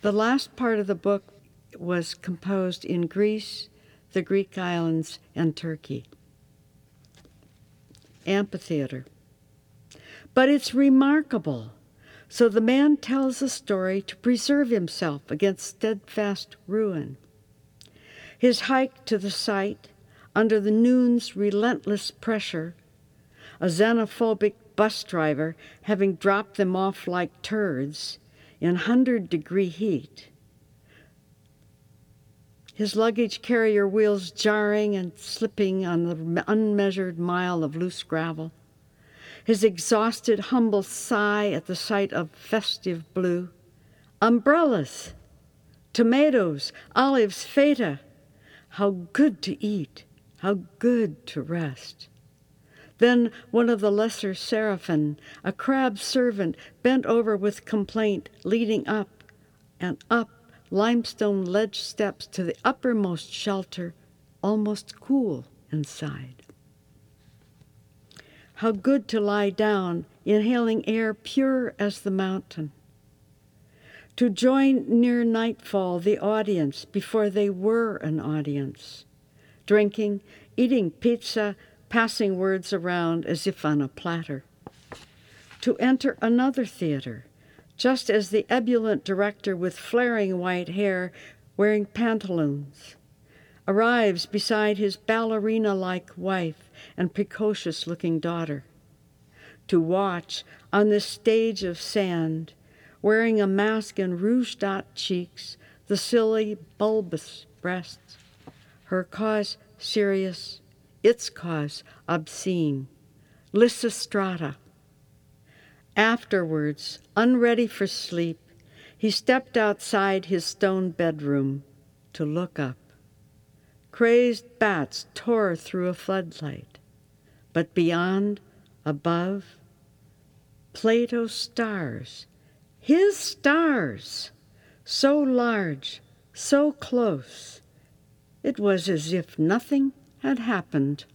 The last part of the book was composed in Greece, the Greek islands, and Turkey. Amphitheater. But it's remarkable. So the man tells a story to preserve himself against steadfast ruin. His hike to the site, under the noon's relentless pressure, a xenophobic bus driver having dropped them off like turds in 100-degree heat, his luggage carrier wheels jarring and slipping on the unmeasured mile of loose gravel, his exhausted, humble sigh at the sight of festive blue, umbrellas, tomatoes, olives, feta. How good to eat, how good to rest. Then one of the lesser seraphim, a crab servant, bent over with complaint, leading up and up limestone ledge steps to the uppermost shelter, almost cool inside. How good to lie down, inhaling air pure as the mountain. To join near nightfall the audience before they were an audience, drinking, eating pizza, passing words around as if on a platter. To enter another theater, just as the ebullient director with flaring white hair, wearing pantaloons, arrives beside his ballerina-like wife and precocious-looking daughter. To watch, on this stage of sand, wearing a mask and rouged-out cheeks, the silly, bulbous breasts, her cause serious, its cause obscene, Lysistrata. Afterwards, unready for sleep, he stepped outside his stone bedroom to look up. Crazed bats tore through a floodlight, but beyond, above, Plato's stars, his stars, so large, so close, it was as if nothing had happened